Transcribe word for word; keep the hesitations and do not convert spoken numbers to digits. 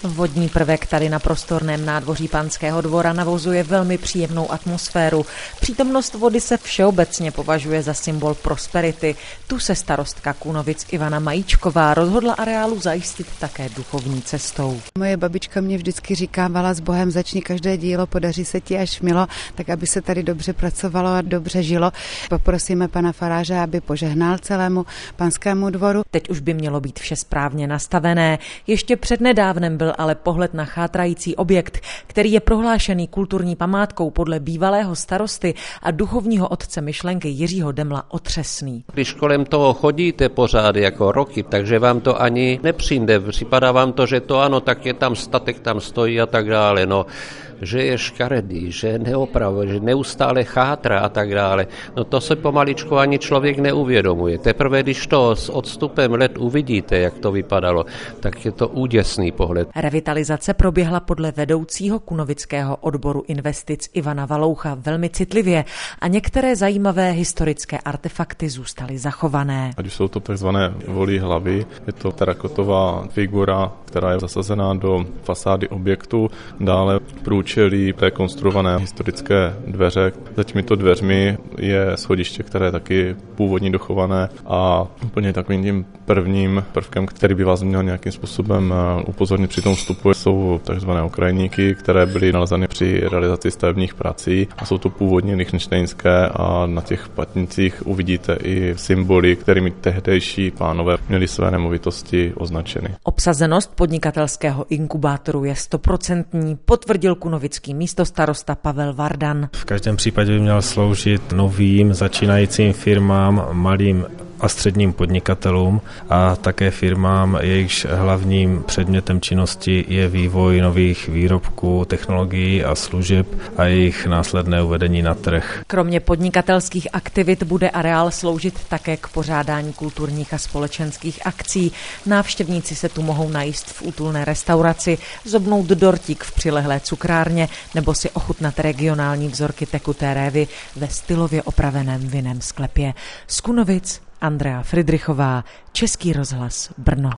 Vodní prvek tady na prostorném nádvoří Panského dvora navozuje velmi příjemnou atmosféru. Přítomnost vody se všeobecně považuje za symbol prosperity. Tu se starostka Kunovic Ivana Majíčková rozhodla areálu zajistit také duchovní cestou. Moje babička mě vždycky říkávala, s Bohem začni každé dílo, podaří se ti až milo, tak aby se tady dobře pracovalo a dobře žilo. Poprosíme pana faráře, aby požehnal celému Panskému dvoru. Teď už by mělo být vše správně nastavené. Ještě přednedávnem byl ale pohled na chátrající objekt, který je prohlášený kulturní památkou podle bývalého starosty a duchovního otce myšlenky Jiřího Demla otřesný. Když kolem toho chodíte pořád jako roky, takže vám to ani nepřijde. Připadá vám to, že to ano, tak je tam statek, tam stojí a tak dále. No, že je škaredý, že neopravuje, že neustále chátra a tak dále. No to se pomaličku ani člověk neuvědomuje. Teprve, když to s odstupem let uvidíte, jak to vypadalo, tak je to úděsný pohled. Revitalizace proběhla podle vedoucího kunovického odboru investic Ivana Valoucha velmi citlivě a některé zajímavé historické artefakty zůstaly zachované. Ať už jsou to takzvané volí hlavy, je to terakotová figura, která je zasazená do fasády objektu, dále průčelí té konstruované historické dveře. Za těmito dveřmi je schodiště, které je taky původní dochované a úplně takovým tím prvním prvkem, který by vás měl nějakým způsobem upozornit při tom vstupu, jsou takzvané okrajníky, které byly nalezeny při realizaci stavebních prací a jsou to původně lichtenštejnské a na těch patnicích uvidíte i symboly, kterými tehdejší pánové měli své nemovitosti označeny. Obsazenost podnikatelského inkubátoru je stoprocentní, potvrdil kunovický místostarosta Pavel Vardan. V každém případě by měl sloužit novým začínajícím firmám, malým a středním podnikatelům a také firmám, jejichž hlavním předmětem činnosti je vývoj nových výrobků, technologií a služeb a jejich následné uvedení na trh. Kromě podnikatelských aktivit bude areál sloužit také k pořádání kulturních a společenských akcí. Návštěvníci se tu mohou najíst v útulné restauraci, zobnout dortík v přilehlé cukrárně nebo si ochutnat regionální vzorky tekuté révy ve stylově opraveném vinném sklepě. Z Kunovic Andrea Fridrichová, Český rozhlas, Brno.